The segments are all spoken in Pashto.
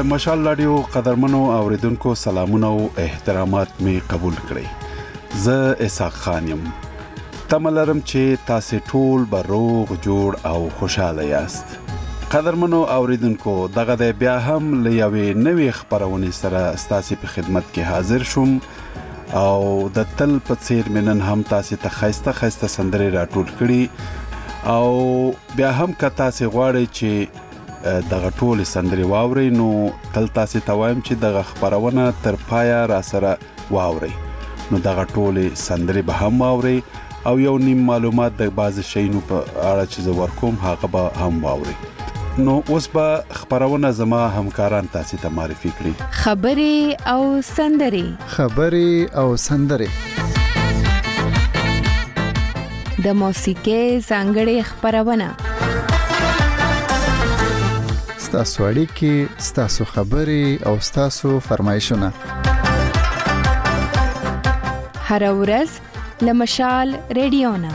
مشال رادیو قدرمنو اوریدونکو سلامونه او احترامات می قبول کړئ. زه اسحاق خان یم. تملرم چې تاسو ټول به روغ جوړ او خوشاله یاست. قدرمنو اوریدونکو دغه د بیا هم لوي نوې خبرونه سره تاسو په خدمت کې حاضر شوم او د تل په څیر منن هم تاسو ته خسته سندري راټول کړي او بیا هم که تاسو غواړئ چې دغه ټول سندري واوري نو تل تاسو ته وایم چې دغه خبرونه تر پایا را سره واوري نو دغه ټول سندري به هم واوري او یو نیم معلومات د بعض شینو په اړه چې زه ورکوم هغه به هم واوري. نو اوس به خبرونه زما همکاران تاسو ته معرفي کړي. خبري او سندري د موسیقي څنګه خبرونه ستاسو اړیکې ستاسو خبري او ستاسو فرمایشونه هر ورځ لمشال رادیونا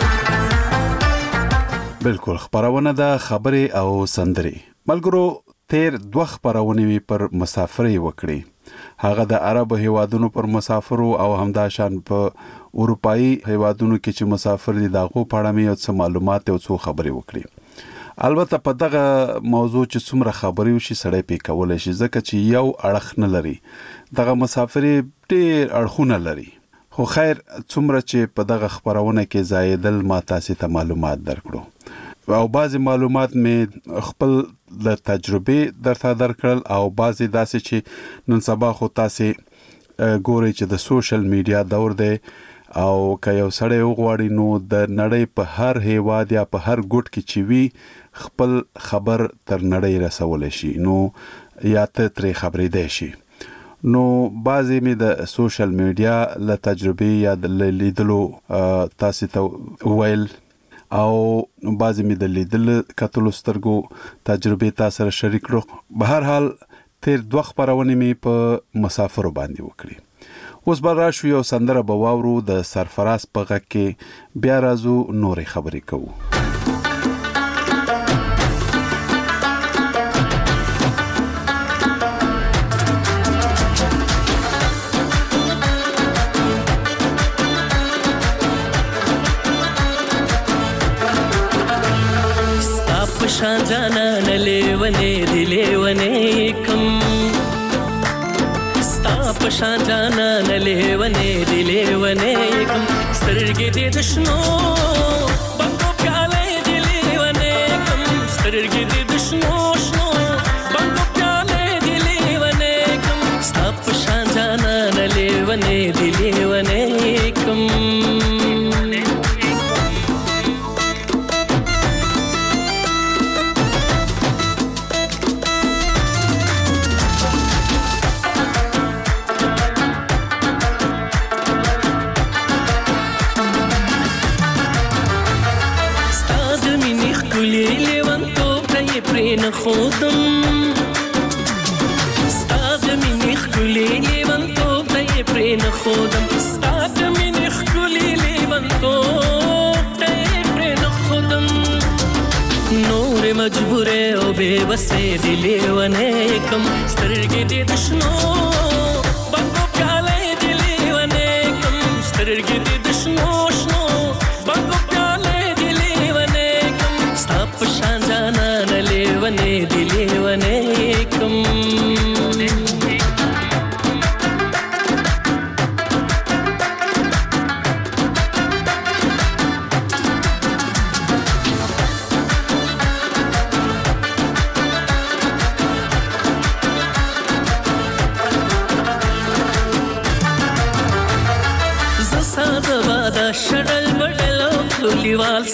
بالکل خبرونه د خبري او سندري ملګرو تیر دوه خبرونه پر مسافرۍ وکړي. هغه د عرب هیوادونو پر مسافرو او همداشان په اروپאי هیوادونو کې چې مسافر دي دغه په اړه مې څه معلومات او څه خبري وکړي. البته په دغه موضوع چې څومره خبري وشي سړی پې کولای شي ځکه چې یو اړخ نه لري دغه مسافرۍ ډېر اړخونه لري. خو خیر څومره چې په دغه خبرونه کې زایدل ما تاسو ته معلومات درکړو او بعضی معلومات می خپل د تجربه درته درکړل او بعضی داسې چې نن سبا خو تاسو ګوري چې د سوشل میډیا دور دی او که یو سړی وغواړي نو د نړۍ په هر هیواد یا په هر ګوټ کې چې وي خپل خبر تر نړۍ رسول شي نو یا ته ترې خبرې دی شي. نو بعضی می د سوشل میډیا له تجربه یا د لیدلو تاسو ته ویل او بعضی می د لیدل کتلو سترګو تجربه تاسو سره شریک کړو. به هر حال تیر دوه خبرونه می په مسافر باندې وکړي. اوس به راشو یو سندره به واورو د سرفراز په غږ کې بیا راځو نورې خبرې کوو. شان جانا نلیونه دی لیونه کم ستا پشان جانا نلیونه دی لیونه کم سترګې دې دشنو بنګو پیاله دی لیونه کم سترګې دې دشنو شنو بنګو پیاله دی لیونه کم ستا پشان جانا نلیونه دی لیونه کم خودم ستاد مینی خلی لیوان تو تای پرین خودم ستاد مینی خلی لیوان تو تای پرین خودم نور مجبوره او بے وسه دی لیوانه کم سترګې دې دشنو بنګو پیاله دی لیوانه کم سترګې دې دشنو شنو بنګو پیاله دی لیوانه کم ستا په شان جانا لیوانه دی لیوانه کم زساده بادا شډل بډل کلیوال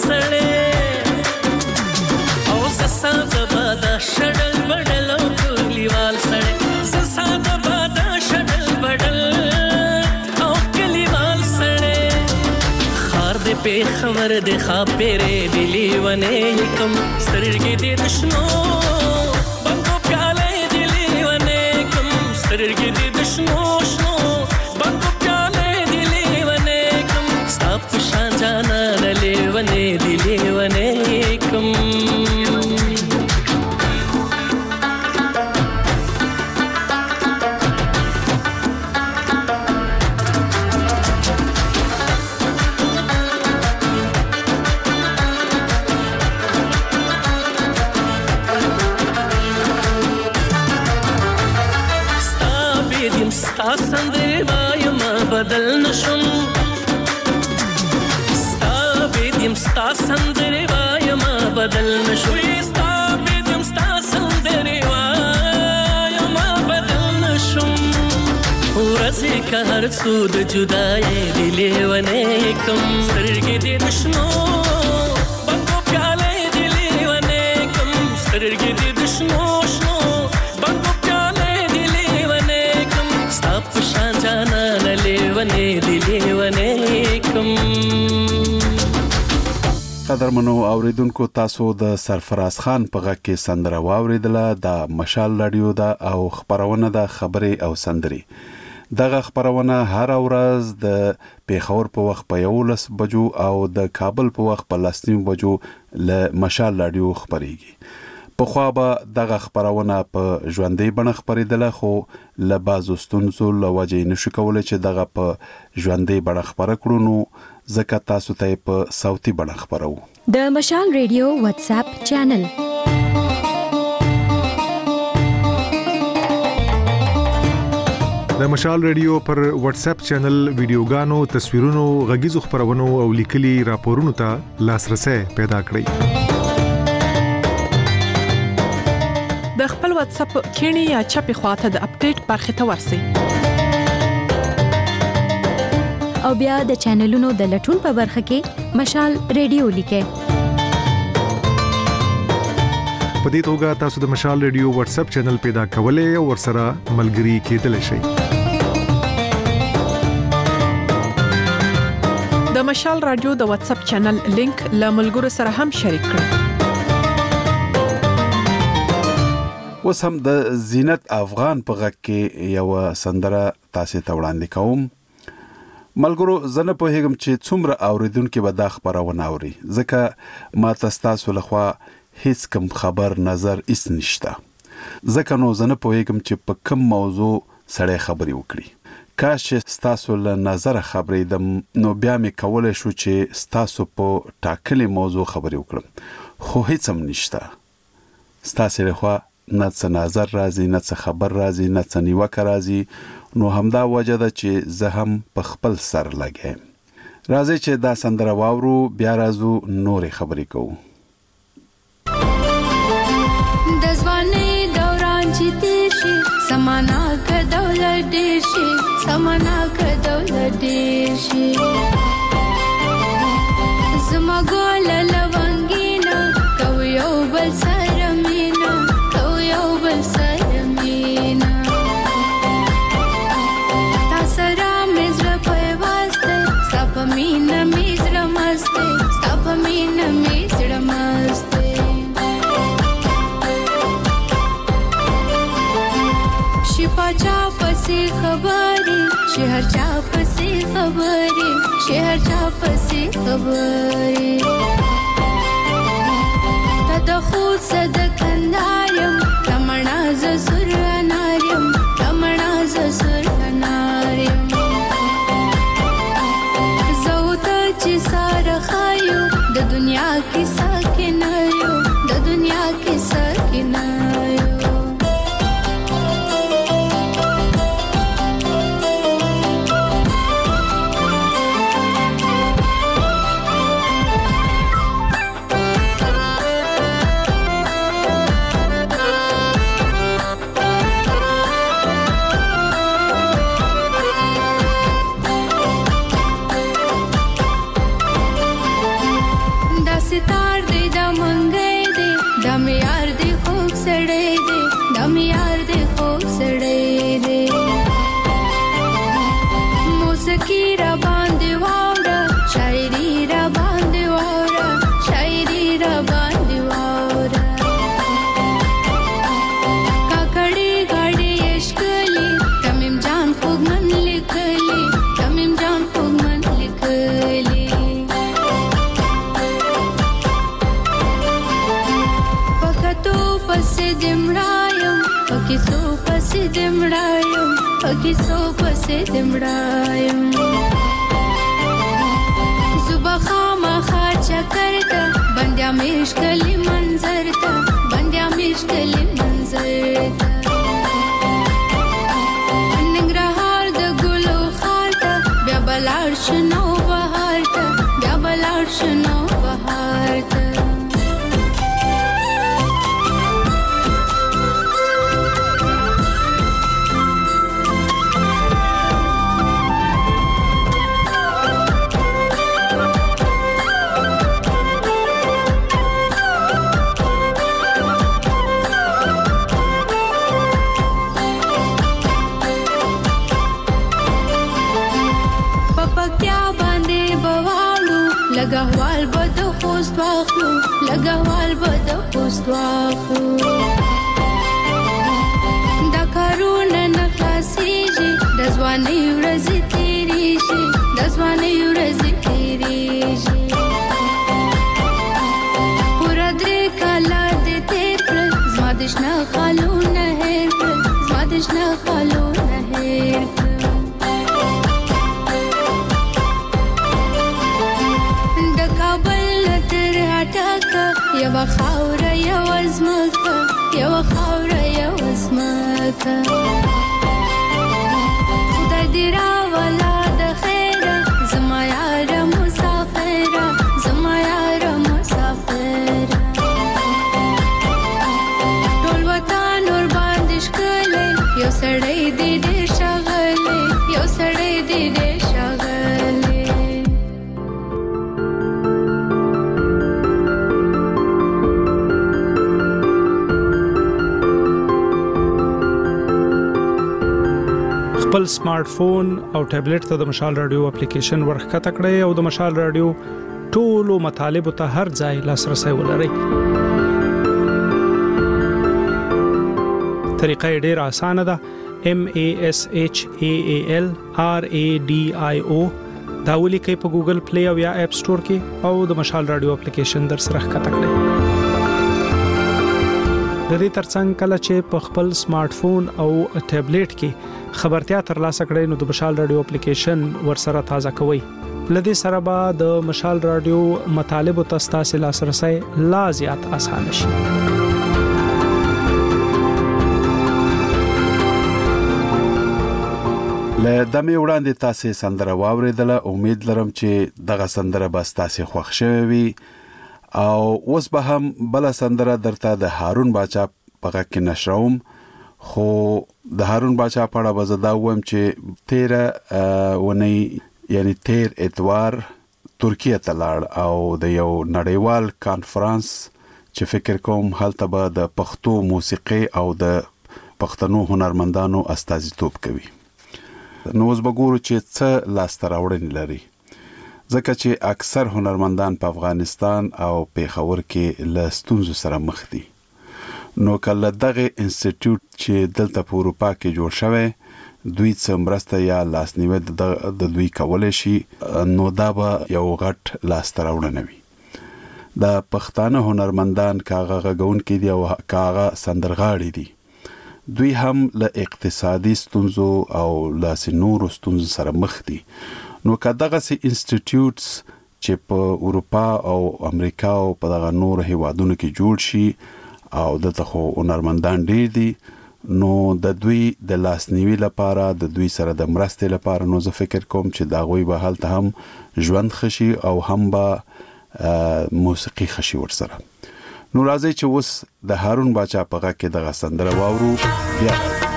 سړې او زساده بادا شډل بډل کلیوال سړې زساده بادا شډل بډل او کلیوال سړې خار دې په خبر دې خاپېره دی لیوانه کم سترګې دې دشنو بنګو پیاله دی لیوانه کم سترګې دې دشنو شنو بنګو پیاله دی لیوانه کم ستا په شان جانا لیوانه دی لیوانه کم لکه هر څو د جدای دی لیونه کم سترګې دې د شنو بنګو پیاله دی لیونه کم سترګې دې د شنو شنو بنګو پیاله دی لیونه کم ستا په شان جانانه لیونه دی لیونه کم. قدرمنو اوریدونکو تاسو د سرفراز خان په غږ کې سندره واوریدله. د مشال رادیو دا او خبرونه د خبرې او سندري. دغه خبرونه هر ورځ د پیښور په وخت په 11 بجو او د کابل په وخت په 9 بجو له مشال رادیو خبريږي. په خو به دغه خبرونه په ژوندۍ بڼه خبرېدله خو له بازو ستونزو له وجې نشو کولای چې دغه په ژوندۍ بڼه خبره کړو نو ځکه تاسو ته په صوتي بڼه خبرو. د مشال ریډیو واتس اپ چینل د مشال ریډیو پر واتس اپ چینل ویډیوګانو، تصویرونو، غږیزو خبرونو او لیکلي راپورونو ته لاسرسي پیدا کړئ. د خپل واتس اپ کینی یا چپی خواته د اپډیټ برخه ته ورسئ او بیا د چینلونو د لټون په برخه کې مشال ریډیو لیکئ. په دې توګه تاسو د مشال ریډیو واتس اپ چینل پیدا کولای او ورسره ملګري کېدلی شئ. د مشال رادیو د واتس اپ چینل لینک له ملګرو سره هم شریک کړئ. اوس هم د زینت افغان په غږ کې یو سندره تاسو ته وړاندې کوم. ملګرو زنه په هیګم چې څومره اوریدونکو به دا خبرونه اوري ځکه ما تاسو لخوا هیڅ کم خبر نظر اس نشته ځکه نو زنه په هیګم چې په کوم موضوع سره خبري وکړي. کاش تاسو له نظر خبرې دم نو بیا مې کولای شو چې تاسو په ټاکلي موضوع خبري وکړم خو هیڅ هم نشته. تاسو لخوا نه څه نظر راځي نه څه خبر راځي نه څه نیوکه راځي نو همدا وجه ده چې زه هم په خپل سر لګم. راځي چې دا سندره واورو بیا راځو نورې خبرې کوو. د ځوانۍ دوران چې تیر شي سمانا که دولت ډیر شي سمانا که دولت ډیر شي زما ګل لونګینا کو یو بل سره مینا کو یو بل سره مینا تاسره مزر په واسطه سپ مینا مزر مسته سپ مینا مزر مسته پاچا پسې خبرې شهر چا پسې خبرې شهر چا پسې خبرې تد خو صد کندارم رمنا ز سر انارم رمنا ز سر انارم زوت چې سار خایو د دنیا کې ساکن یو د دنیا کې ساکن یو ستار دې د منګې دې د میار دې خوب سړې دې د میار دې خوب سړې دې موسیقي را باندې واوره شاعري را باندې واوره شاعري را باندې واوره کاکړې غاړې عشقلي تمیم جان خوب من لیکلي تمیم جان خوب من لیکلي پسې دمړایم پکې سو پسې دمړایم پکې سو پسې دمړایم صبح خامخا چکر ته بندیا مشکلي منظر ته بندیا مشکلي منظر ته ننګرهار د ګلو خار ته بیا بلاړ شنو بهار ته بیا بلاړ شنو بهار ته لګهوال به د خوست واخلو لګهوال به د خوست واخلو دا کارونه نه خلاصېږي د ځوانۍ ورځې تېرېږي د ځوانۍ ورځې تېرېږي پوره 3 کاله دې تېر کړل زما د شنه خالونه هېر کړل زما د شنه خالونه هېر کړل یو خاوره یو ازمکه یو خاوره یو ازمکه خدای دې راولا د خیره زما یاره مسافره زما یاره مسافره ټول وطن ور باندې ښکلی یو سړی دې ډېر ښاغلی یو سړی دې ډېر ښاغلی خپل سمارټ فون او ټابلیټ ته د مشال رادیو اپلیکیشن ورخکته کړئ او د مشال رادیو ټولو مطالبه ته هر ځای لاسرسي ولرئ. طریقه ډیره اسانه ده. MASHALRADIO دا ولیکئ په ګوګل پلی او یا اپ سٹور کې او د مشال رادیو اپلیکیشن در سره ښکته کړئ. د دې ترڅنګ کله چې په خپل سمارټ فون او ټابلیټ کې خبرتیا ترلاسه کړئ نو د مشال رادیو اپلیکیشن ورسره تازه کوئ. لدې سره به د مشال رادیو مطالبه تاسو لاسرسي لا زیات آسان شي. له دمه وړاندې تاسو سندره واوریدله. امید لرم چې دغه سندره به تاسو خوښ شوي وي او اوس به هم بل سندره درته د هارون باچا په کې نشروم. خو د هارون باچا په اړه وزدا وم چې 13 ونی یعنی 13 اتوار ترکیه ته لاړ او د یو نړیوال کانفرنس چې فکر کوم هلته به د پښتو موسیقي او د پښتنو هنرمندانو استازیتوب کوي. نو اوس وګورو چې څه لاسته راوړنې لري ځکه چې اکثر هنرمندان په افغانستان او پیښور کې له ستونزو سره مخ دي. نو کله دغه انسټیټیوټ چې دلته په اروپا کې جوړ شوی دوی څمرسته یا لاسنیوي د دوی کولای شي نو دا به یو غټ لاسته راوړنه وي. د پښتانه هنرمندان کاغه غون کې دي او کاغه سندرغاړي دي. دوی هم له اقتصادي ستونزو او له نورو ستونزو سره مخ دي. نو کداغه سي انسټیټیوټس چې په اروپا او امریکا او په دغه نور هیوادونو کې جوړ شي او دلته خو هنرمندان ډیر دي نو د دوی د لاسنیوي لپاره د دوی سره د مرستې لپاره نو زه فکر کوم چې دا غوي به حالت هم ژوند خشي او هم به موسیقي خشي ورسره. نو راځي چې اوس د هارون باچا په غږ کې دغه سندره واورو بیا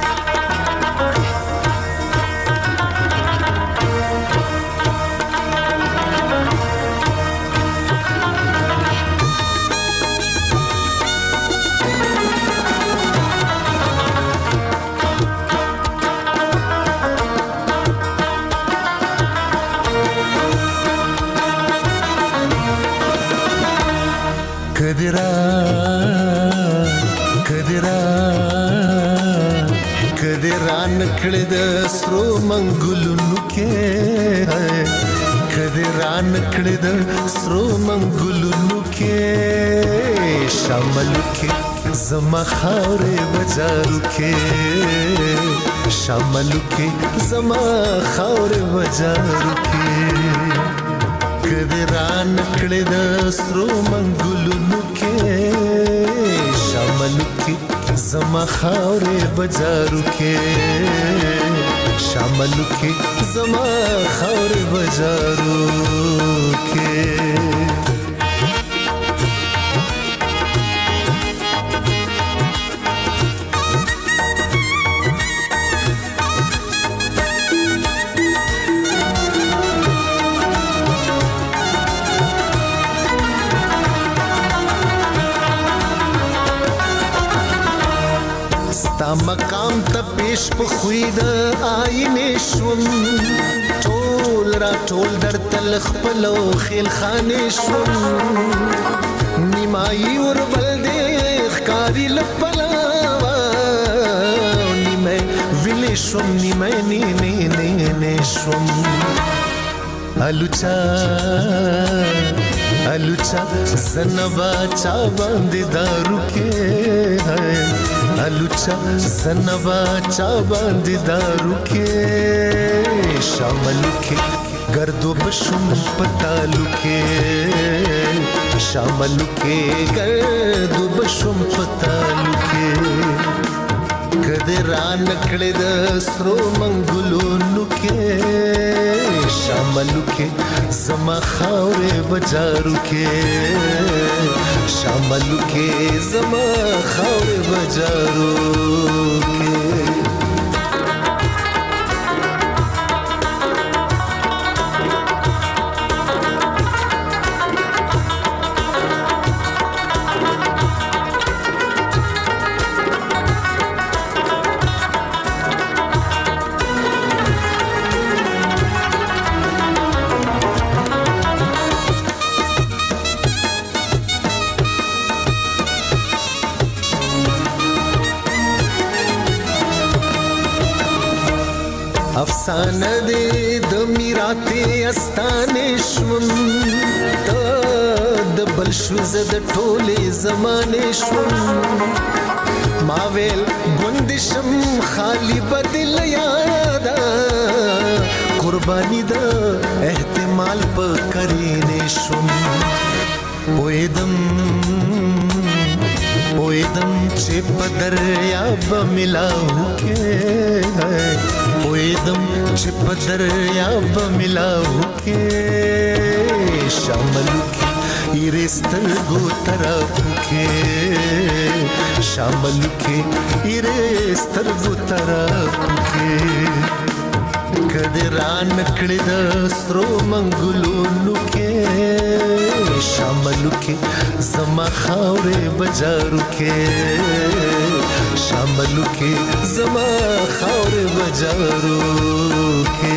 کدران کړه د سرو منګلونو کې کدران کړه د سرو منګلونو کې شامل کې زما خاورې بازارو کې شامل کې زما خاورې بازارو کې کدران کړه د سرو منګلونو کې شامل کې زما خاورې بازارو کې شامل کې زما خاورې بازارو کې مقام ته پیش په خوید آینه شوم ټول ټول در تل خپلو خیل خانې شوم نیمایي وربل دې ښکاري لپلاوه نیمه ویلې شوم نیمه نه شوم الوچا زنبا چا باندې دارو کې الوچا زنبا چا باندې دارو کې شاملو کې گردو بشم پتالو کې شاملو کې گردو بشم پتالو کې کده ران کړه د سرو منګلونو کې شاملو کې زما خاورې بجارو کې شاملو کې زما خاورې بجارو کې افسانه دې د میراته استانې شوم ته د بل شو زه د ټولې زمانې شوم ما ویل ګوندشم خالی بدل یادا قرباني د احتمال په کرینې شوم پویدم چې په دریاب ملاو کې پویدم چې په دریاب ملاو کې شاملو کې ایرستر گو طرف کې شاملو کې ایرستر گو طرف کې کده ران کړه د سرو منګلونو کې شاملو کې زما خاورې بجارو کې شاملو کې زما خاورې بجارو کې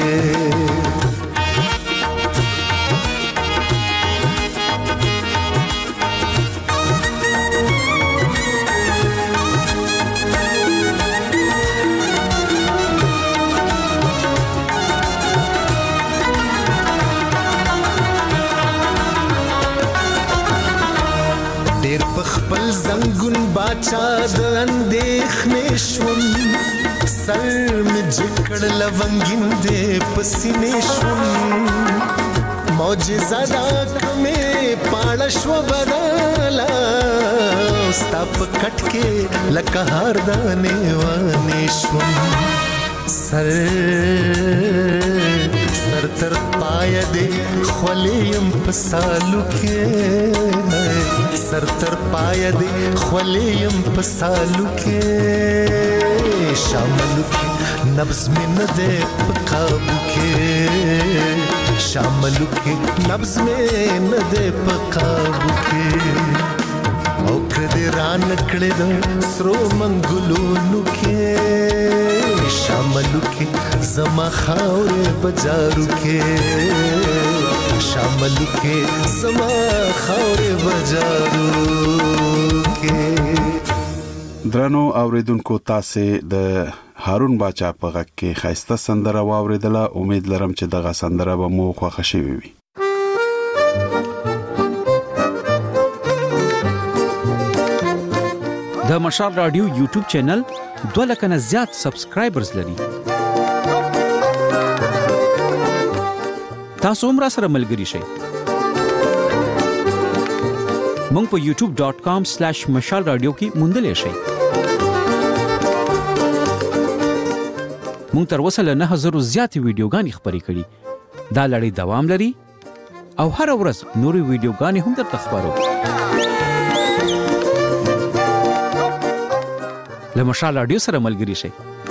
خپل زنګون باچا د اندېښنې شوم سر مې جکړ لونګین دې پسینې شوم معجزه دا کمې پاړه شوه بدله ستا په کټ کې لکه هار دانې وانې شوم سر تر پایه دې خولې یم په سالو کې سر تر پایه دې خولې یم په سالو کې شاملو کې نبض مې نه دې په قابو کې شاملو کې نبض مې نه دې په قابو کې او کدې ران کړه د سرو منګلونو کې شاملو کې زما خاورې بجارو کې شاملو کې زما خاورې بجارو کې درنو اوریدونکو تاسو د هارون باچا په غږ کې خاسته سندره واوریدله امید لرم چې دغه سندره به مو خوښ شي وي د مشال رادیو یوټیوب چینل 2 لک نه زیات سبسکرایبرز لري تاسو هم را سره ملګری شئ مونږ په youtube.com/mashalradio کې موندلی شئ مونږ تر اوسه له 9000 زیات ویډیوګانې خپرې کړي دا لړۍ دوام لري او هر ورځ نورې ویډیوګانې هم درته خپرو له مشال رادیو سره ملګری شئ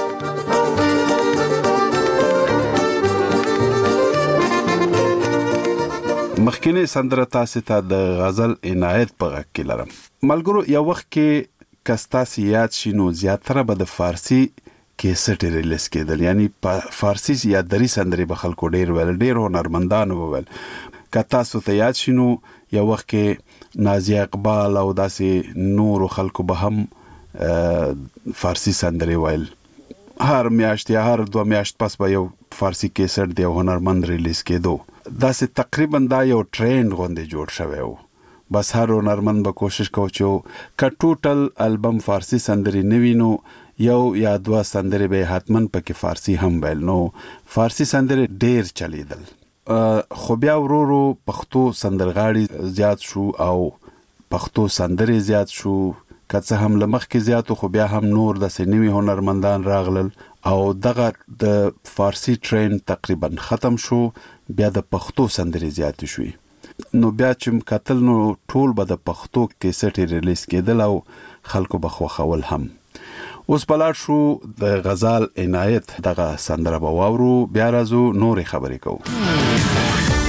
مخکینه سندره تاسو ته د غزل عنایت په غږ کې لرم ملګرو یو وخت کې کستا سیات شینو زیاتره به د فارسی کیسټ ریلیز کېدل، یعنی په فارسی یا دری سندرې به خلکو ډیر ویل، ډیر هنرمندانو به ویل. که تاسو ته یاد شینو یو وخت کې نازیه اقبال او داسې نورو خلکو به هم فارسی سندرې ویل. هر میاشت یا هر 2 میاشت پس به یو فارسی کیسټ د یو هنرمند ریلیز کېدو. داسې تقریبا دا یو ټرینډ غوندې جوړ شوی و. بس هر هنرمند به کوشش کوي چې که ټوټل البم فارسی سندرې نه وي نو یو یا 2 سندرې به حتماً پکې فارسی هم ویل. نو فارسی سندرې ډیر چلیدل. خو بیا ورو پښتو سندرغاړي زیات شو او پښتو سندرې زیات شو. که څه هم له مخکې زیاتو خو بیا هم نور داسې نوي هنرمندان راغلل او دغه د فارسی ټرینډ تقریبا ختم شو. بیا د پښتو سندرې زیاتې شوې. نو بیا چې کتل نو ټول به د پښتو کیسټ ریلیز کېدل او خلکو به خوښول هم. اوس بلاړ شو د غزال عنایت دغه سندره به واورو، بیا راځو نورې خبرې کوو.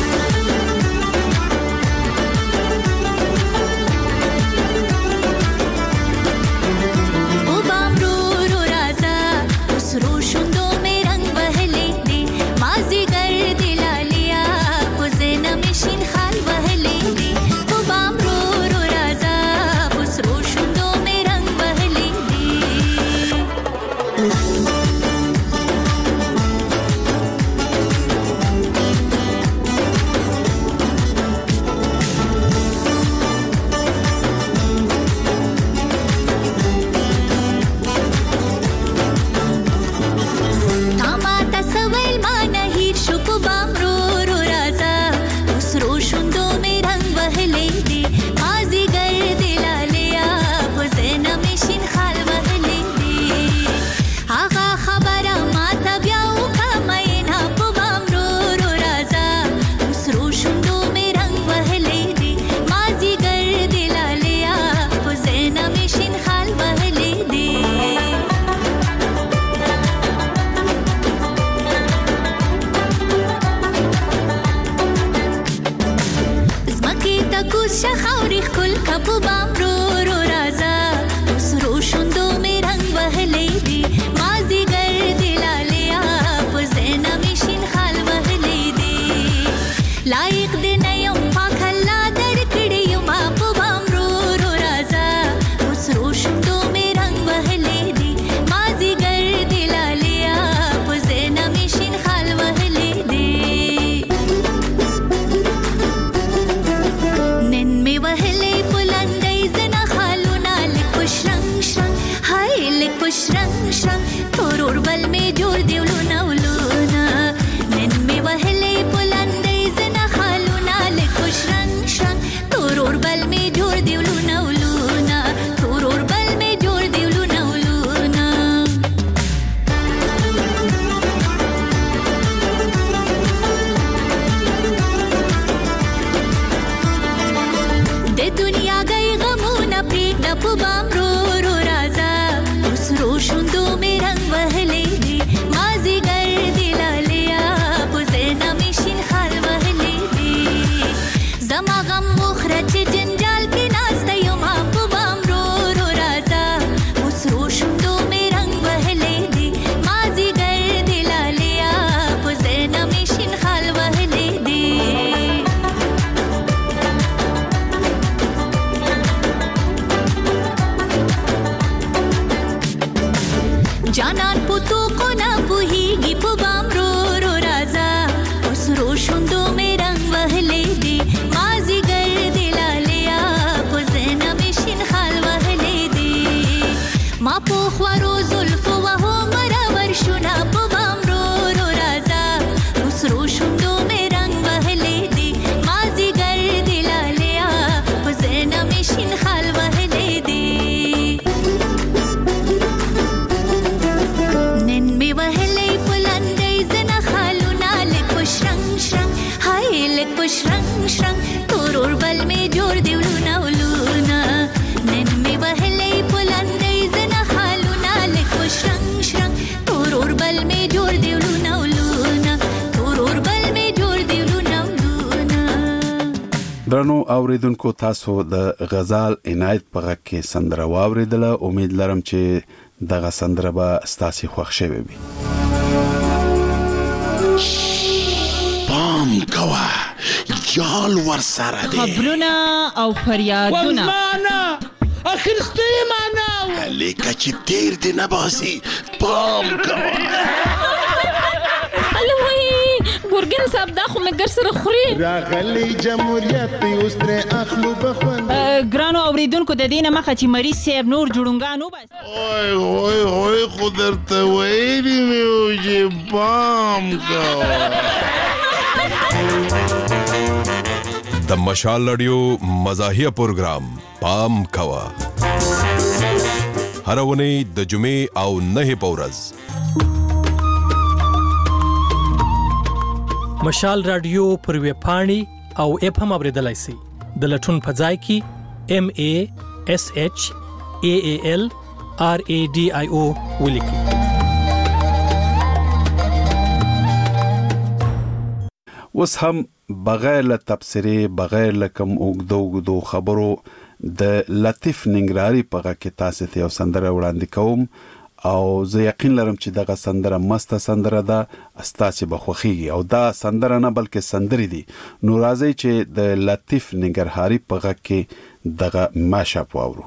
درنو اوریدونکو تاسو د غزال عنایت په غږ کې سندره واوریدله. امید لرم چې دغه سندره به ستاسو خوښ شوي وي. پام کوه جال ور سره دی خبرونه او فریادونه ورمانه اخرسته معنا لیکه چې تیر دی نه باسي پام کوه ګورګین صاحب دا خو مګر سره خوري راغلی جمهوریت اوس تر اخلو بخون ګرانو اوریدونکو د دینه مخه چې مریض صاحب نور جوړونګانو بس اوه خو درته ویلي مې و چې پام کوه. د مشال رادیو مزاحیه پروګرام پام کوه هر ونی د جمعې او نه په ورځ. مشال رادیو پر ویب پاڼې او اپ هم اوریدلای شئ. د لټون په ځای کې MASHALRADIO ولیکئ. اوس هم بغیر له تبصرې بغیر له کوم اوږدو خبرو د لطیف ننګرهاري په غږ کې تاسو ته یو سندره وړاندې کوم او زه یقین لرم چې دغه سندره مسته سندره ده ستاسو به خوښیږي او دا سندره نه بلکې سندري دي. نو راځي چې د لطیف ننګرهاري په غږ کې دغه ماشاپ واورو.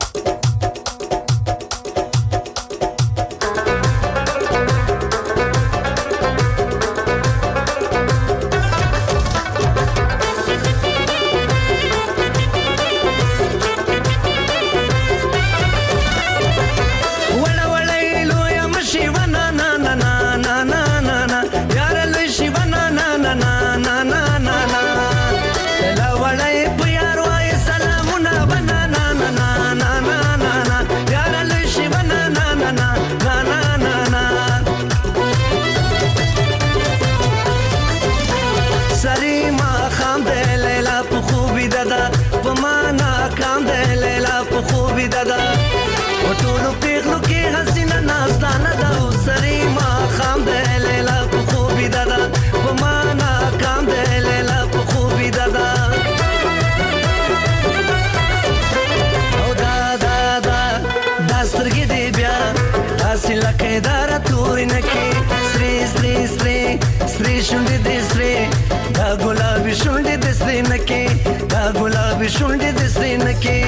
شونډې د سرې نکې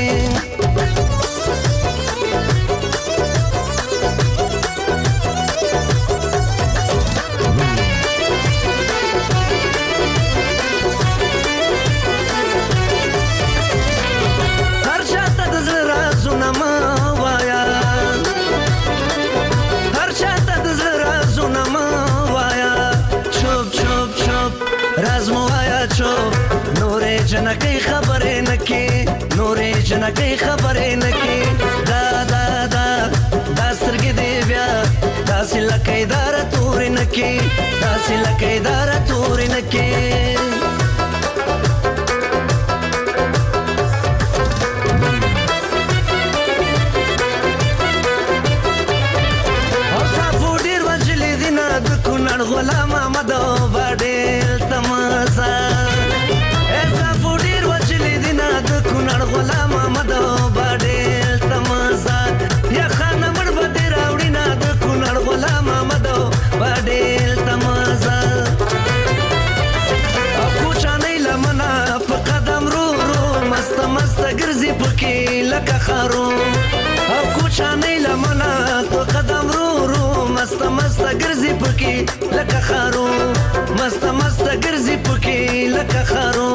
هر چاته د زړه رازونه مه وایه هر چاته د زړه رازونه مه وایه چوپ چوپ چوپ راز مو وایه چوپ نورې جنکۍ خبرې نکې نورې جنکۍ خبرې نکې دا دا دا دا سترګې دې بیا داسې لکه اداره تورې نکې داسې لکه اداره تورې نکې او صافو ډېر وجلې دي نه د کونړ غلام احمد بابا ډېر تماسه غلام احمد باډېل تمازا یا خان مړ بده راوړي نه د کونړ غلام احمد باډېل تمازا او کوچانې لمنه په قدم رو رو مست مست ګرځي پکې لکه خارو او کوچانې لمنه په قدم رو رو مست مست ګرځي پکې لکه خارو مست مست ګرځي پکې لکه خارو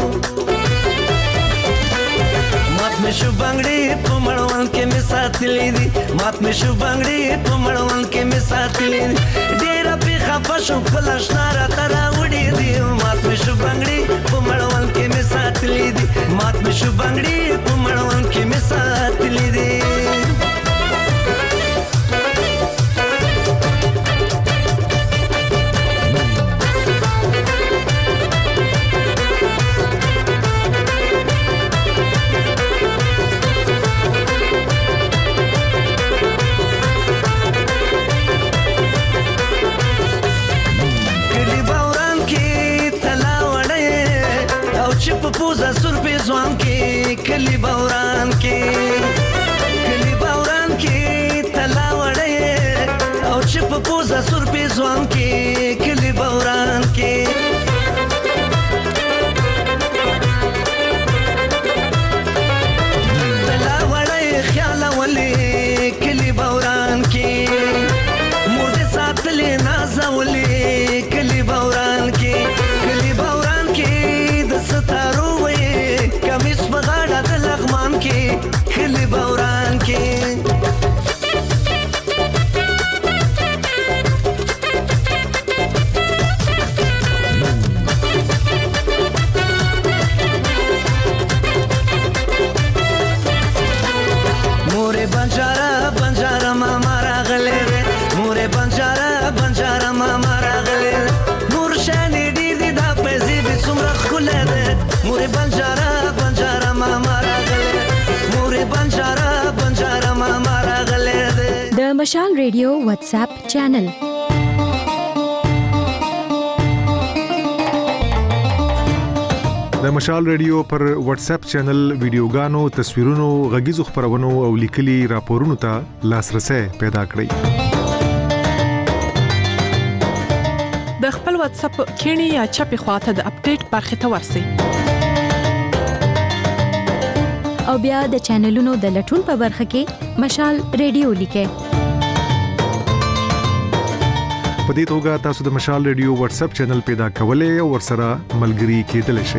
مې شو بنگړې په مړوند کې مې ساتلې دي مات مې شو بنگړې په مړوند کې مې ساتلې دي ډېره پې خفه شو خپل اشنا راته راوړې دي مات مې شو بنگړې په مړوند کې مې ساتلې دي مات مې شو بنگړې په مړوند کې مې ساتلې دي پوزا سر په ځوان کې کلی باوران کې تلا وړې چې په پوزا سور پیزوان کې کلی بوران کې بلا وړې خیال ولې کلی بوران کې مور دې ساتلې نازولې کلی بوران کې کلی بوران کې د ستارو وې کمیس په غاړه د لغمان کې کلی بوران کې بنجارا ماما راغله مورې بنجارا ماما راغله نور شانې ډېر دي دا پیسې به څومره ښکلی ده مورې بنجارا ماما راغله مورې بنجارا ماما راغله د مشال ریډیو واتس اپ چینل د مشال ریډیو پر واتس اپ چینل ویډیوګانو تصویرونو غږیزو خبرونو او لیکلي راپورونو ته لاسرسي پیدا کړئ د خپل واتس اپ کینی یا چپی خواته د اپډیټ برخه ته ورسی او بیا د چینلونو د لټون په برخه کې مشال ریډیو لیکه په دې توګه تاسو د مشال ریډیو واتس اپ چینل پیدا کولای او ورسره ملګري کېدلی شئ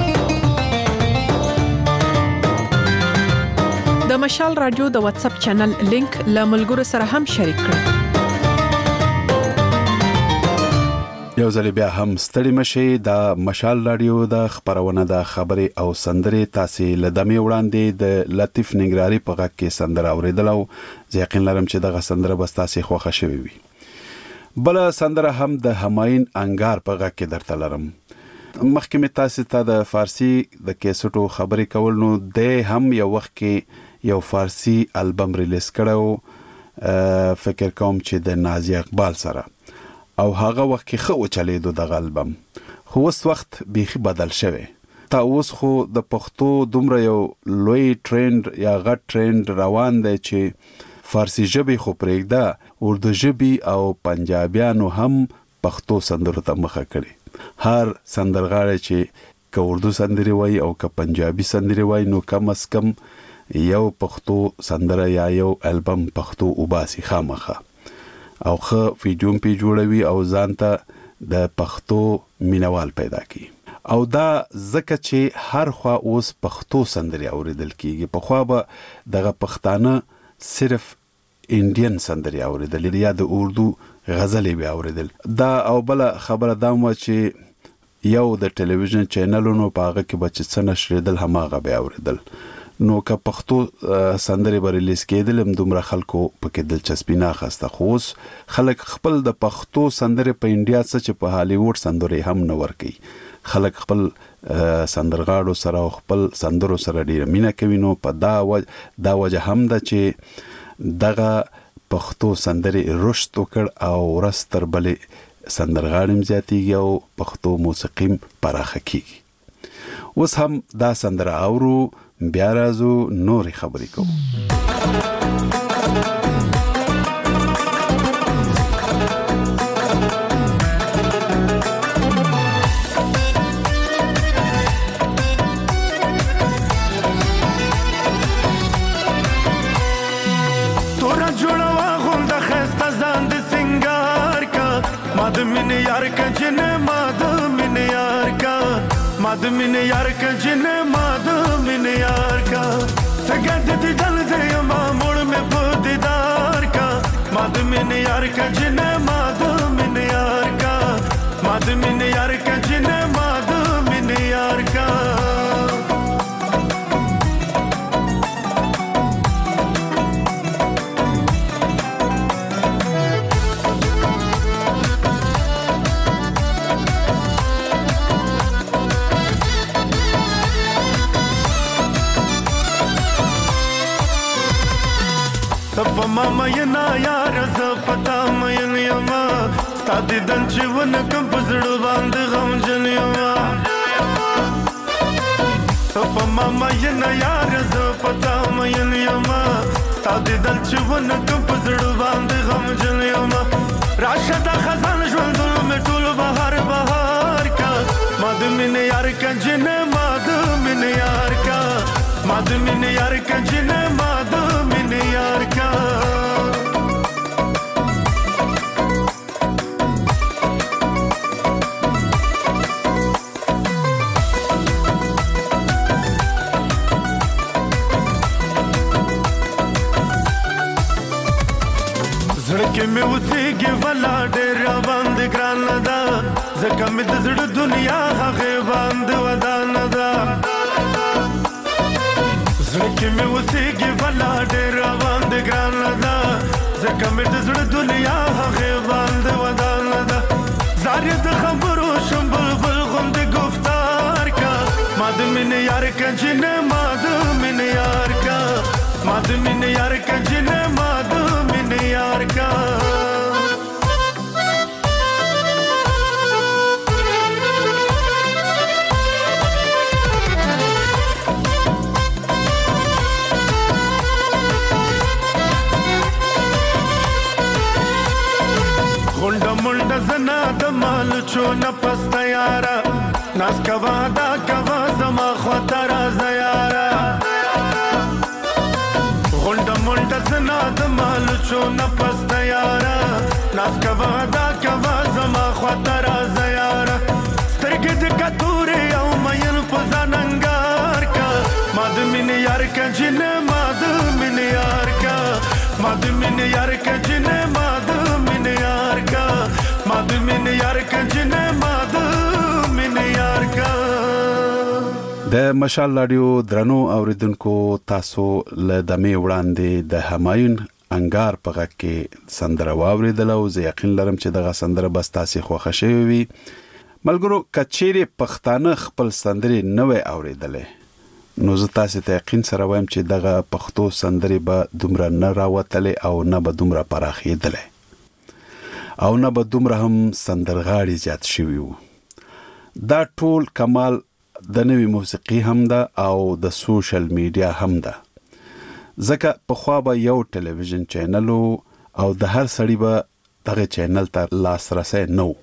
د مشال رادیو د واتس اپ چینل لینک له ملګرو سره هم شریک کړئ یو ځل بیا هم ستړي مشي د مشال رادیو د خبرونه د خبري او سندري تاسو لدمه وړاندې د لطیف نګراري په غږ کې سندره اوریدل او یقین لرم چې دغه سندره به تاسو خوښه شوي وي بل سندره هم د هماین انګار په غږ کې درته لرم مخکې تاسو ته د فارسی د کیسټو خبري کول نو د هم یو وخت کې یو فارسی البم ریلیز کړو فکر کوم چې د نازي اقبال سره او هغه وخت کې خو چلیدو د البم خو اوس وخت بیخي بدل شوی تا اوس خو د پښتو دومره یو لوی ټرند یا غټ ټرند روان دی چې فارسی ژبه خو پرېږده اردو ژبه او پنجابیانو هم پښتو سندرو ته مخه کړي هر سندرغاړی چې که اردو سندري وای او که پنجابي سندري وای نو کم از کم یو پښتو سندره یا یو البم پښتو وباسي خامخه او خو ویډیو پی جوړوي او ځانته د پښتو مینوال پیدا کی او دا زکه چې هر خوا اوس پښتو سندري اوریدل کیږي په خوا به دغه پښتانه صرف انډین سندري اوریدل یا د اردو غزلې به اوریدل دا او بل خبره دا مو چې یو د ټلویزیون چینلونو په هغه کې بچ څه نشریدل هماغه به اوریدل نو که پښتو سندري به ریلیز کېدل هم دومره خلکو پکې دلچسپي نه اخسته خو خلک خپل د پښتو سندري په انډیا څخه چې په هالیوډ سندري هم نه ورکي خلک خپل سندرغاړو سره او خپل سندرو سره ډیر مینه کوي نو په دا وجه هم ده چې دغه پښتو سندري رشد وکړ او ورستر بلې سندرغاړم زیاتیږي او پښتو موسیقي پراخه کیږي اوس هم دا سندره اورو بیا راځو نورې خبرې کوو مادمین یار کا جن مادمین یار کا مادمین یار کا جن مادمین یار کا تگد دی دل دے ما موڑ میں دیدار کا مادمین یار کا جن مادمین یار کا مادمین یار کا جن مادمین یار کا تب ماما ینا یار ز پتا مې نیما ستادي دن چې ون کم پزړ باندې غم جنیما تب ماما ینا یار ز پتا مې نیما ستا دیدل چې ونکم په زړه باندې غمجن یمه راشه دا خزان ژوندونو مې ټول بهار بهار کا ما د مینې یار کنجنې ما د مینې یار کا ما د مینې یار کنجنې ما د مینې یار کا زړه مې اوسېږي ولا ډېر باندې ګران ده ځکه مې د زړه دنیا هغې باندې ودان ده زړه مې اوسېږي ولا ډېر باندې ګران ده ځکه مې د زړه دنیا هغې باندې ودان ده زار د خبرو شم بلبل غوندې گفتار کا ما د مینې یار کنجنې ما د مینې یار کا ما د مینې یار کنجنې ما د مینې یار کا غونډه منډه زنا د مال چونه پسته یارا ناس کوا دا کوا زما خواته راځه یارا غونډه منډه زنا د مال چونه پسته یارا ناس کوا دا کوا زما خواته راځه یارا سترګې د کتورې او مین په ځان انګار کا ما د مینې یار کنجنې ما د مینې یار کا ما د مینې یار کنجنې ما د مینې یار کا ما د مینې یار کنجنې ما د مینې یار کا د مشال رادیو درنو اوریدونکو تاسو له دمه وړاندې د همایون انګار په غږ کې سندره واوریدل او زه یقین لرم چې دغه سندره بس تاسو خوښه شوي وي ملګرو کچېری پښتانه خپل سندري نوې اوریدلې نو زه تاسو ته یقین سره وایم چې دغه پښتو سندري به دومره نه راوتلې او نه به دومره پراخېدلې او نه به دومره هم سندرغاړي زیات شوي وو دا ټول کمال د نوې موسیقي هم ده او د سوشل میډیا هم ده ځکه پخوا به یو ټلویزیون چینل او د هر سړي به دغه چینل ته لاسرسی نه و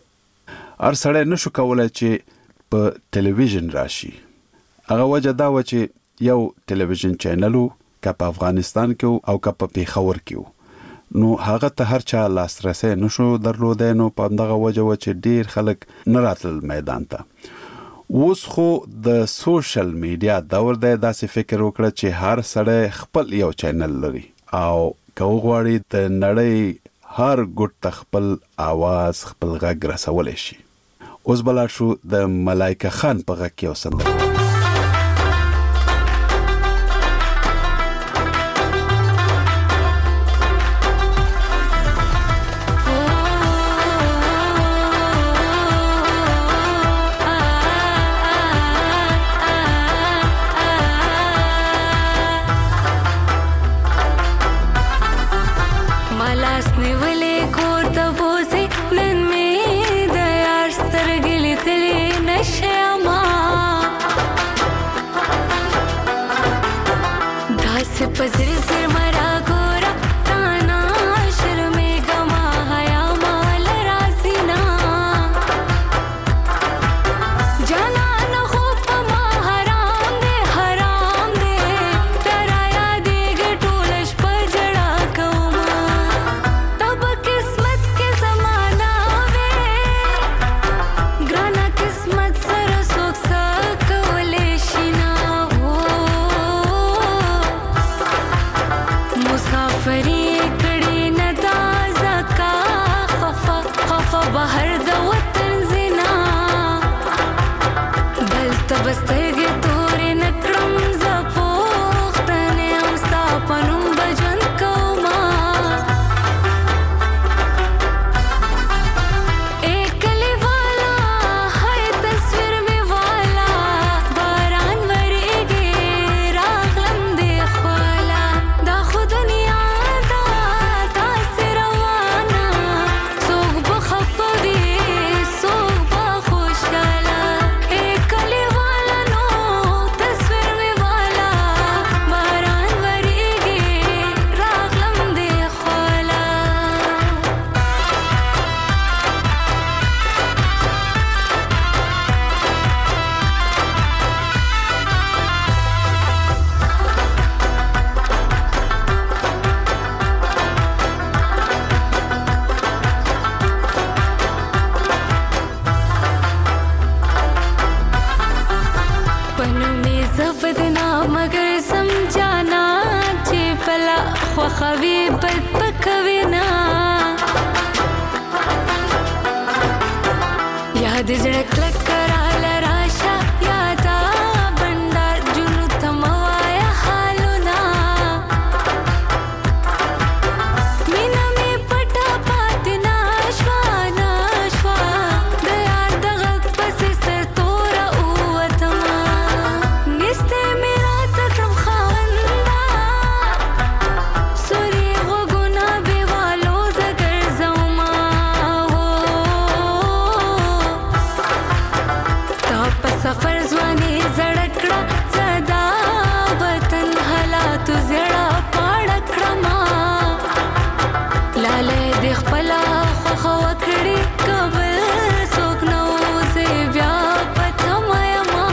هر سړی نشو کولی چې په ټلویزیون راشي هغه وجه دا و چې یو ټلویزیون چینل که په افغانستان کې او که په پیښور کې نو هغه ته هر چا لاسرسی نشو درلودی نو په همدغه وجه و چې ډیر خلک نه راتلل میدان ته اوس خو د سوشل میډیا دور دی داسې فکر وکړه چې هر سړی خپل یو چینل لري او که وغواړي د نړۍ هر ګوټ ته خپل आवाज خپل غږ رسولی شي اوس بلا شو د ملایکه خان په غږ کې یو سندره no پنو می زبدنا مگر سمجانا چې پلا خوخوي بد پکوي نا یاد زړه کلک کراله راشه یادا بندار جنو تموایا حالونا مینا می پټا پاتنا شوانا شوا د یار دغه پس سر تورا اوتما نسته میرا تکم خواندا سوري غوګنا بیوالو زګر زوما سفر ځواني زړکړه زدا وطن حالات زړه پاړکړه ما لاله د خپل خو وکړي قبل څوک نو زه بیا پته ما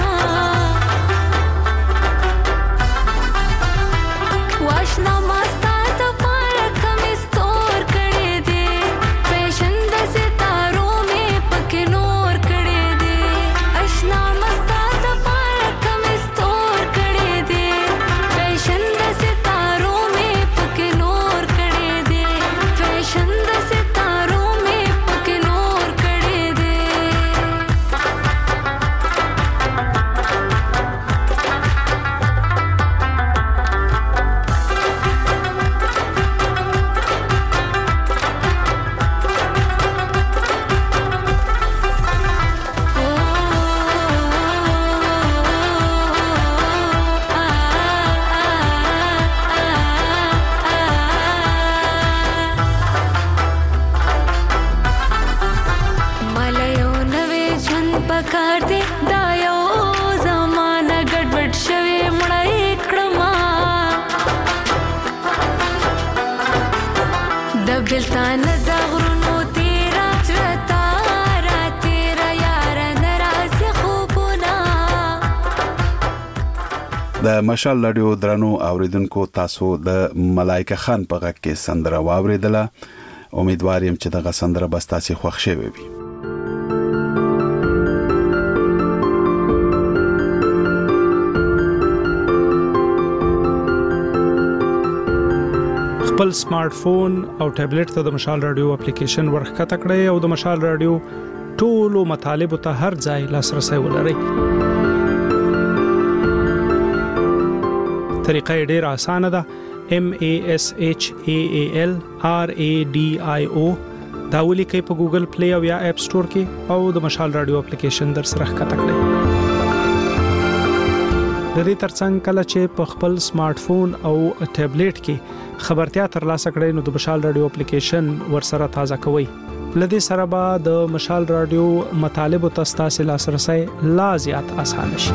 واشنا مستا ته پاړک می ستور کړي دي فیشن د ستارو می پکې نور کړي دي اشنا پکار دی دا یو زمانہ ګډوډ شوی مړی کړما د بلتان د غرونو تیرا چرتا را تیرا یار ناراض خوبونه د مشال رادیو درنو اوریدونکو تاسو د ملائکه خان په غږ کې سندره واوریدله امیدوار یم چې دغه سندره به ستاسو خوښ شوي وي خپل سمارټ فون او ټابلیټ ته د مشال رادیو اپلیکیشن ورخکته کړئ او د مشال رادیو ټولو مطالبه ته هر ځای لاسرسي ولرئ طریقه ډېره اسانه ده MASHAALRADIO دا ولیکئ په ګوګل پلی او یا اپ سٹور کې او د مشال رادیو اپلیکیشن در سره ښکته کړئ د دې ترڅنګ کله چې په خپل سمارټ فون او ټابلیټ کې خبرتیا ترلاسه کړئ نو د مشال رادیو اپلیکیشن ورسره تازه کوئ لدې سره به د مشال رادیو مطالب او تاسو لاسرسي لا زیات اسانه شي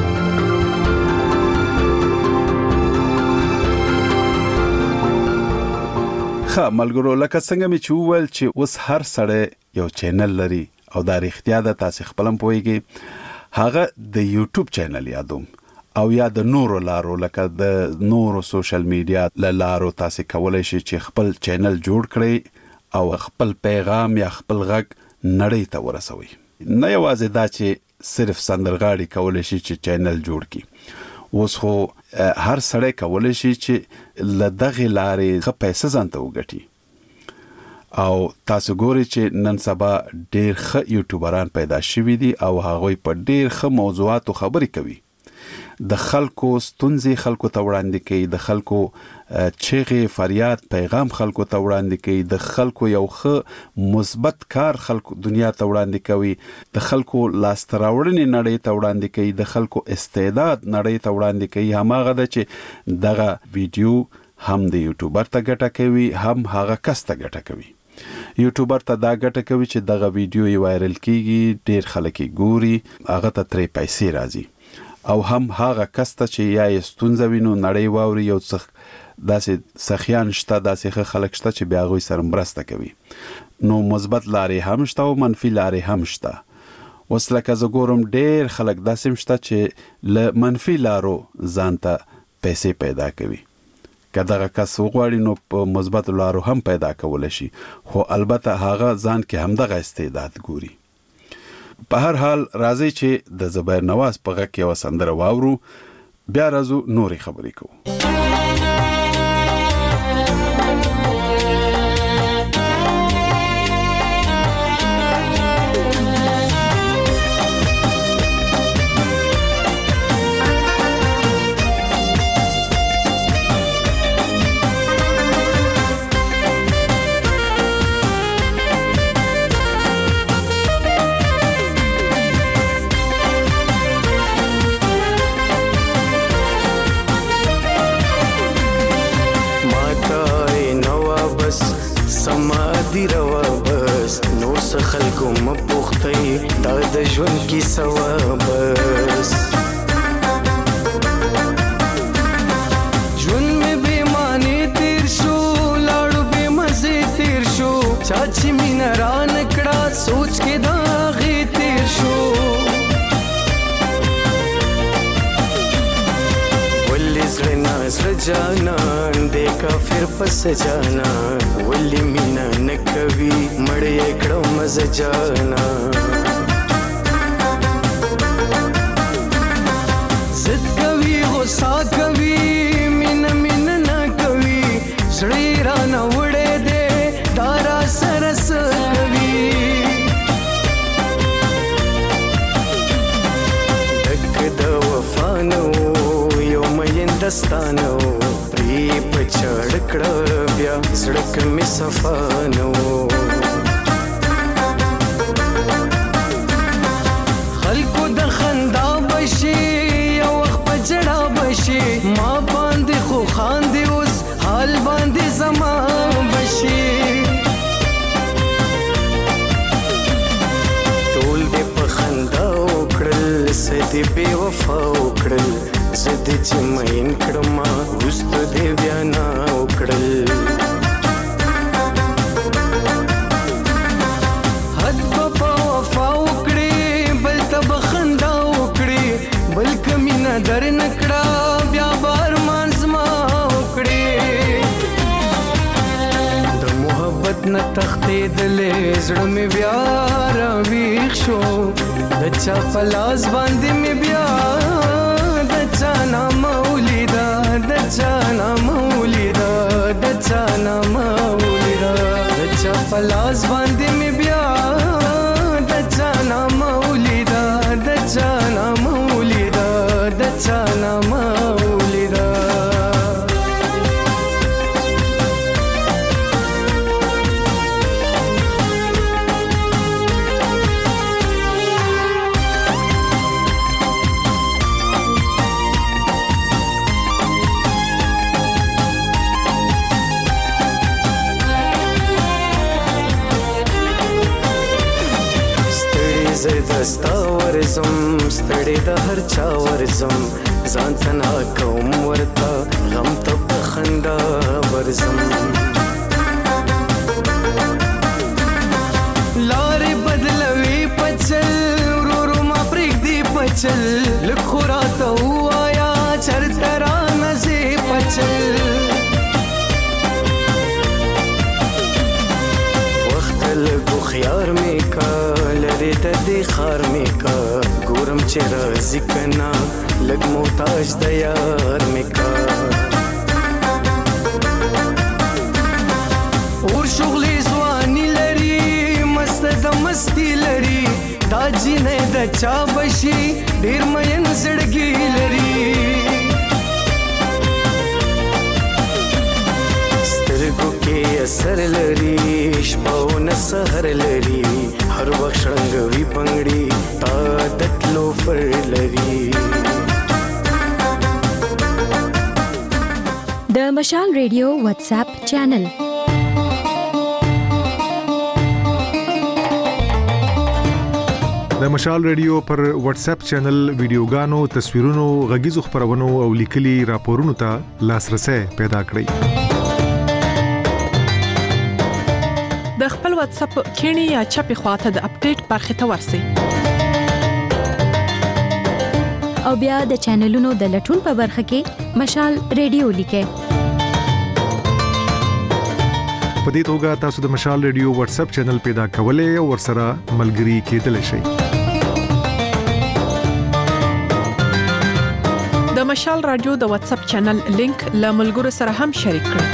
ملګرو لکه څنګه می چوول چې اوس هر سړی یو چینل لري او دا اختیار د تاسو خپلم پويږي هغه د یوټیوب چینل یادوم او یا د نورو لارو لکه د نورو سوشل میډیا لارو تاسو کولای شئ چې خپل چینل جوړ کړئ او خپل پیغام یا خپل غږ نړۍ ته ورسوي نه یوازې دا چې صرف سندرغاړي کولای شي چې چینل جوړ کړي اوس خو هر سړی کولای شي چې لدغه لارې ښه پیسې ځانته وګټي او تاسو ګورئ چې نن سبا ډېر ښه یوټیوبران پیدا شوي دي او هغوی په ډېر ښه موضوعاتو خبرې کوي د خلکو ستونزې خلکو ته وړاندې کوي د خلکو چغې فریاد پیغام خلکو ته وړاندې کوي د خلکو یو ښه مثبت کار خلکو دنیا ته وړاندې کوي د خلکو لاسته راوړنې نړۍ ته وړاندې کوي د خلکو استعداد نړۍ ته وړاندې کوي هماغه ده چې دغه ویډیو هم د یوټیوبر ته ګټه کوي هم هغه کس ته ګټه کوي یوټیوبر ته دا ګټه کوي چې دغه ویډیو یې وایرل کیږي ډېر خلک یې ګوري هغه ته ترې پیسې راځي او هم هغه کس ته چې یا یې ستونزه وینو نړۍ واوري یو څه داسې سخیان شته داسې خلک شته چې بیا هغوی سره مرسته کوي نو مثبت لارې هم شته او منفي لارې هم شته اوس لکه زه ګورم ډېر خلک داسې شته چې له منفي لارو ځان ته پیسې پیدا کوي که دغه کس وغواړي نو په مثبت لارو هم پیدا کولی شي خو البته هغه ځان کې همدغه استعداد ګوري په هر حال راځي چې د زبیر نواز په غږ کې یو سندره واورو، بیا راځو نورې خبرې کوو. خلکو مپوختی دا د ژوند کی سوا بس ژوند می بے معنی تیر شو لاړو بے مزه تیر شو چاچی مینا را نکړه سوچ کې دا غي تیر شو ولې زړه زړه جانان دې کافر پس جانا ولې مینا نکوي مړې کړو مزه جانا زد کوي غصه کوي مینا مینا نه کوي زړه را نه وړې دې دارا سرس کوي دک د وفانو دستانو پری پچړ کړه بیا سړک می صفانو خلکو د خندا بشي یو وخت پجړه بشي ما باندې خو خاندي اوس حال باندې زما بشي ټول دې په خندا وکړل سدي بے وفا وکړل زد چې مین کړم وست دې بیا نه وکړل حد په وفا وکړي بل تب خندا وکړي بل کمی نه در نکړه بیا بار مانځما وکړي د محبت نه تختې دلې زړه مې بیا راويښ شو د چا پلاس باندې مې بیا دچانا مولدا دچانا مولدا دچانا مولدا دچا پلاس باندې می بیا دچانا مولدا دچانا مولدا دچانا مولدا دستا ورزم ستړي د هر چا ورزم ځان تنا کوم ورتا غم ته بخندا ورزم لارې بدلوي پچل ورو ما پرېږ دی پچل لکه راته وایا چرته را نځې پچل وخت لږ خيار مې کا لري د دې خار مې کا ګورم چې راځي کنا لږ محتاج د یار مې کا اور شغلې ځواني لري مست د مستی لري دا جینې د چا بشي ډېر مین زړګي لري سترګو کې اثر لري شپه او سحر لري هر وخت شړنګوي پنګړي تا دتلو فر لري د مشال ریډیو واتس اپ چینل د مشال ریډیو پر واتس اپ چینل ویډیوګانو تصویرونو غږیزو خبرونو او لیکلي راپورونو ته لاسرسي پیدا کړئ د خپل واتس اپ کینی یا چپی خواته د اپډیټ برخه ته ورسی او بیا د چینلونو د لټون په برخه کې مشال ریډیو لیکه په دې توګه تاسو د مشال ریډیو واتس اپ چینل پیدا کولای او ورسره ملګري کېدلی شئ مشال رادیو د واتس اپ چینل لینک له ملګرو سره هم شریک کړئ.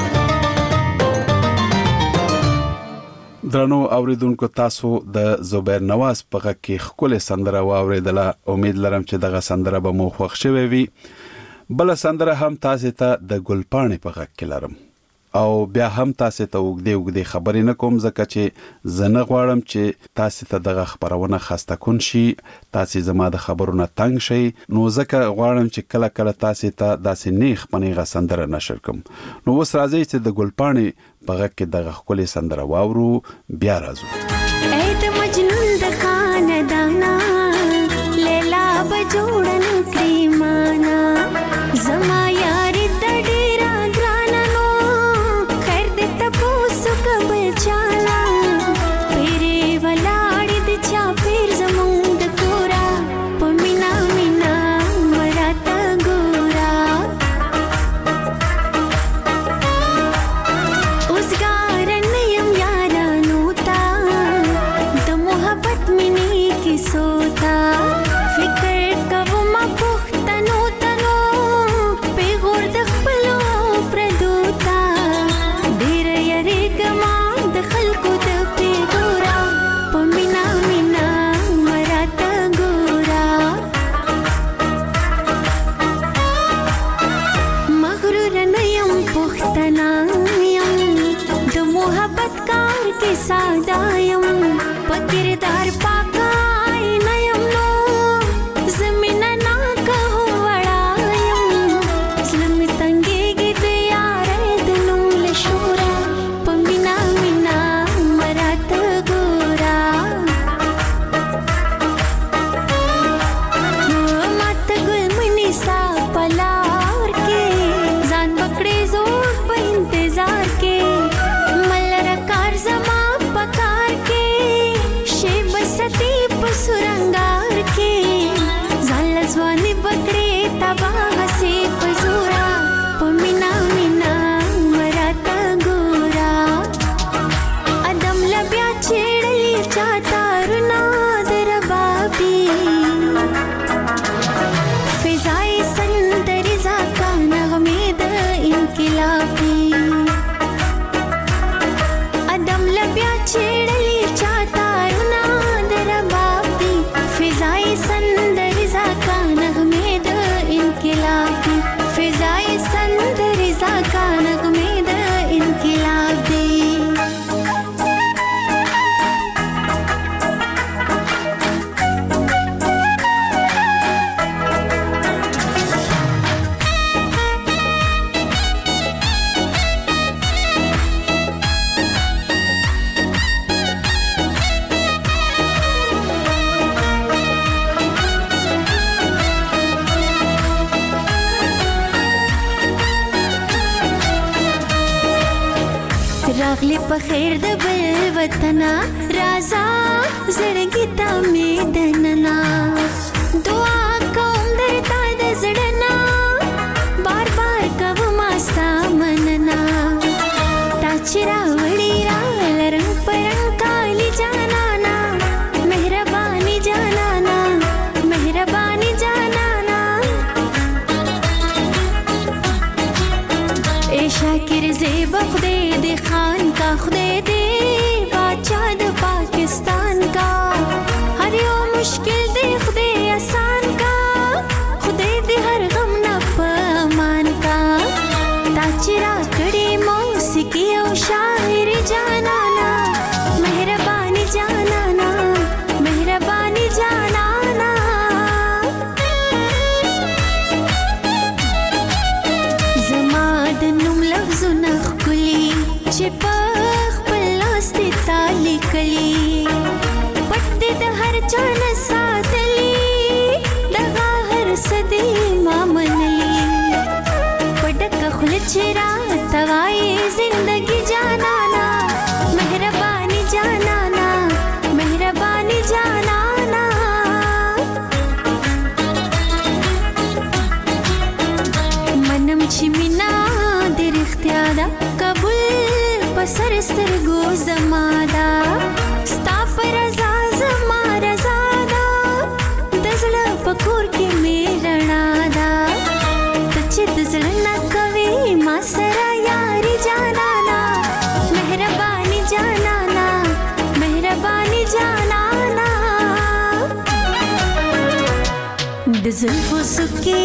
درنو اوریدونکو تاسو د زبیر نواز په غږ کې خپل سندره واوریدله. امید لرم چې دغه سندره به مو خوښ شوي وي. بل سندره هم تاسو ته د ګلپاڼې په غږ کې لرم او بیا هم تاسو ته وګړي خبرې نه کوم ځکه چې زنه غواړم چې تاسو ته دغه خبرونه خسته کون شي، تاسو زما د خبرونو تنگ شي، نو ځکه غواړم چې کله کله تاسو ته داسې نیخ پنیغه سندره نشر کوم. نو اوس راځي چې د ګلپاڼې په غږ کې دغه خپل سندره واورو، بیا راځو. اے د مجنون د خاندانا لیلا بجوړن کریمانا زما یار د ډیرا ګرانا نو خیر دې تاسو کبل چالا پیری ولاړ د چا پیر زمون د کورا پمینا مینا مراتا ګورا اوس ګارن یم یارانو تا د محبت منی کی سوتا فکر کوم پختنو تنو پیغور د خپلو پردوتا ډیر یری کما د خلکو د پیغورا پمینا مینا مراتا ګورا مغرور نه یم پختنا یم د محبت کار کې ساده یم پکردار پاکای نه یم نو زمین نه کهو وړا یم زلم تنګېږي د یارې د نوم له شوره پمینا مینا مراته ګوره ماته ګل منی سا پلار کې ځان پکړې زور په انتظار کې ملره کار زما پکار کې شی بستی په سرنګار کې ځان ځواني پکړې تبا هسي په زورا پمینا مینا مراته ګورا ادم لبیا چړلی چاته رنا در بابي فضای سندري زکا نغمه د انقلابي ادم لبیا چړلی چاته رنا در بابي فضای سندري زکا نغمه د انقلابي فضای سندري زکا نغمه د انقلابي راغلی په خیر د بل وطنا رازا زړګی ته می دننا دعا کوم درته د زړنا بار بار کوم استا مننا تا چیرې وړي را لرم پرن کالی جانانا مهرباني جانانا مهرباني جانانا اے شاکر زیب خدای دې خان کا خدای دې بادشاہ د پاکستان کا هر یو مشکل دې خدای آسان کا خدای دې هر غم نه پمان کا تا چیرې کړي موسیقي او شاعري جانانا مهرباني جانانا مهرباني جانانا زما د نوم لفظونه ښکلي چې په خپل لاس دې تالي کړي پټ دې د هر چا نه ساتلي دغه هر څه دې ما منلي په ډکه خوله چې راته وایې زندګي جانانا مهرباني جانانا مهرباني جانانا منم چې مینا دې رښتیا ده قبول په سر سترګو زما ده ستا په رضا زما رضا ده د زړه په کور کې مې رڼا ده सरा यारी जानाना मेहरबानी जानाना मेहरबानी जानाना د زلفو سکے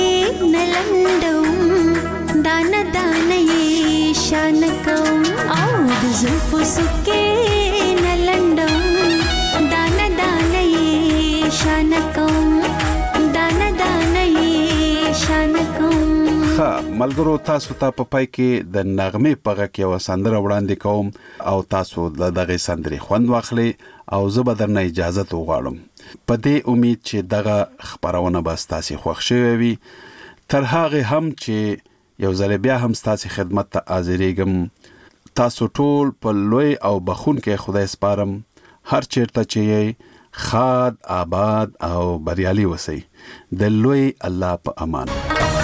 نلندم دانا دانا یہ شان کوم او د زلفو سکے نلندم دانا دانا یہ شان کوم دانا دانا یہ شان کوم. ها ملګرو تاسو ته په پای کې د نغمې په غږ کې و سندره وړاندې کوم او تاسو دغه سندري خوند واخلئ او زه به درنه اجازه وغواړم په دې امید چې دغه خبرونه به تاسو خوښ شي وي تر هغه هم چې یو ځل بیا هم تاسو خدمت ته حاضرېږم تاسو ټول په لوی او بخون کې خدای سپارم هر چیرته چې خاد آباد او بریالي وسی د لوی الله په امان.